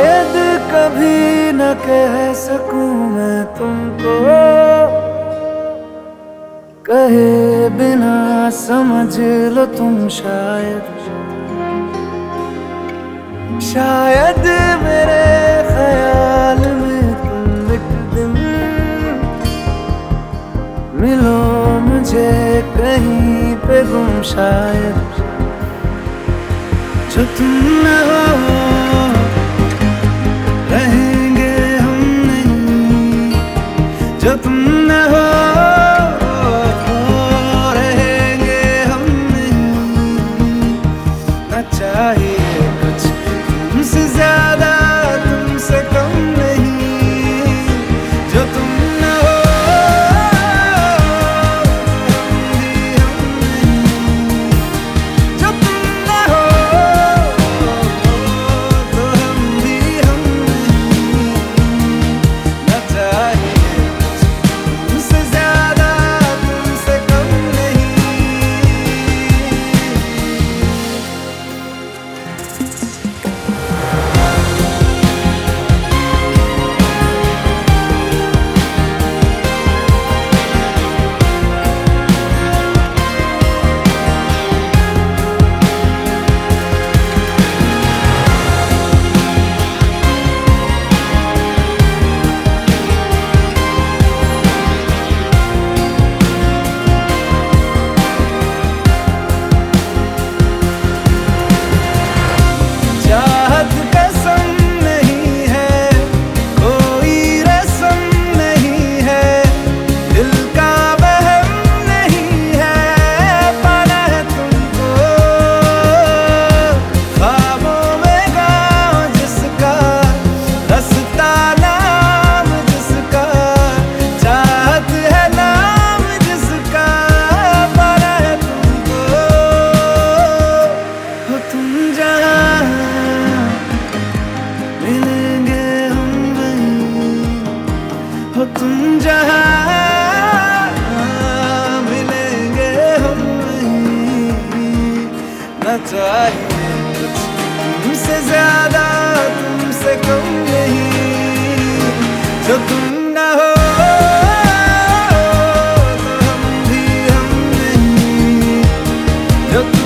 शायद कभी न कह सकूं मैं तुमको, कहे बिना समझ लो तुम शायद। शायद मेरे ख्याल में तुम एक दिन मिलो मुझे कहीं पे गुम शायद। जो तुम न हो रहेंगे हम नहीं, जो तुम न हो रहेंगे हम नहीं। न चाहिए कुछ तुमसे ज्यादा तुमसे कम नहीं, जो तुम न हो जो तुम न हो तो हम भी हम नहीं। न चाहिए कुछ तुमसे ज्यादा तुमसे कम नहीं। चाहत कसम नहीं है, कोई रस्म नहीं है, दिल का वहम नहीं है, पाना है तुमको ख्वाबों में गाँव जिसका, रास्ता नाम जिसका, चाहत है नाम जिसका, पाना है तुमको। हो तुम जहाँ मिलेंगे हम वहीं, हो तुम जहाँ मिलेंगे हम वहीं। न चाहिए कुछ तुमसे ज्यादा तुमसे कम नहीं, जो तुम न हो तो हम भी हम नहीं, जो तुम